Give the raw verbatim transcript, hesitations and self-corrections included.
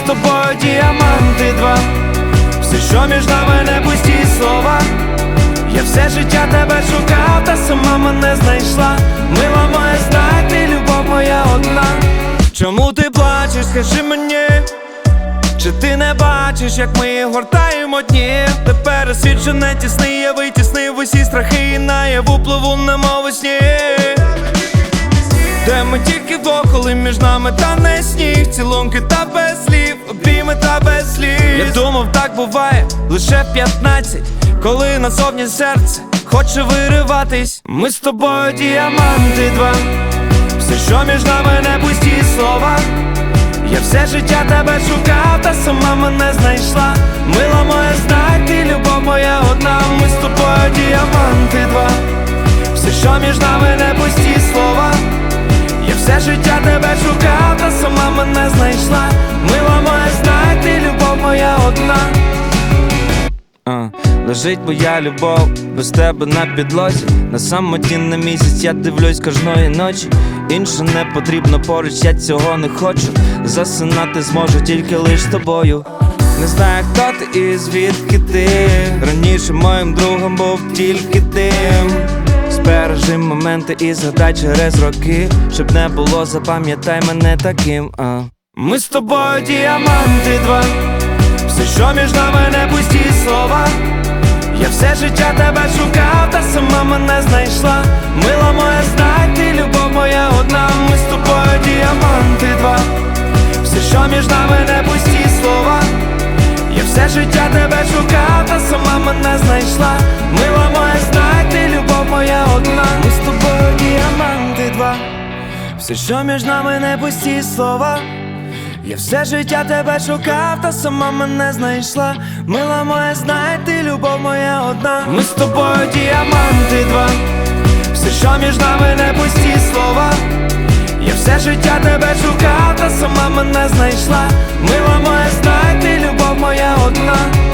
тобою діаманти два. Все, що між нами, не пусті слова. Я все життя тебе шукав, та сама мене знайшла. Мила моя, знай, ти любов моя одна. Чому ти плачеш, скажи мені? Чи ти не бачиш, як ми гортаємо дні? Тепер світ, що не тісний, я витіснив усі страхи і наяву пливу, немов у сні. Де ми тільки вдвох, коли між нами тане сніг. Цілунки та без слів, обійми та без сліз. Я думав, так буває лише в п'ятнадцять, коли назовні серце хоче вириватись. Ми з тобою діаманти два. Все, що між нами, не пусті слова. Я все життя тебе шукав, та сама мене знайшла. Мила моя, знай, ти любов моя одна. Ми з тобою діаманти два. Все, що між нами, не пусті слова. Я все життя тебе шукав, та сама мене знайшла. Мила моя, знай, ти любов моя одна. Uh, лежить моя любов без тебе на підлозі. На самоті на місяць я дивлюсь кожної ночі. Інше не потрібно поруч, я цього не хочу. Засинати зможу тільки лиш з тобою. Не знаю, хто ти і звідки ти. Раніше моїм другом був тільки ти. Збережи моменти і згадай через роки. Щоб не було, запам'ятай мене таким. uh. Ми з тобою діаманти два. Все, що між нами, не пусті слова. Я все життя тебе шукав, та сама мене знайшла. Мила моя, знай, ти любов моя одна. Ми з тобою діаманти два. Все, що між нами, не пусті слова. Я все життя тебе шукав, та сама мене знайшла. Мила моя, знай, ти любов моя одна. Ми з тобою діаманти два. Все, що між нами, не пусті слова. Я все життя тебе шукав, та сама мене знайшла. Мила моя, знай, ти любов моя одна. Ми з тобою діаманти два. Все, що між нами, не пусті слова. Я все життя тебе шукав, та сама мене знайшла. Мила моя, знай, ти любов моя одна.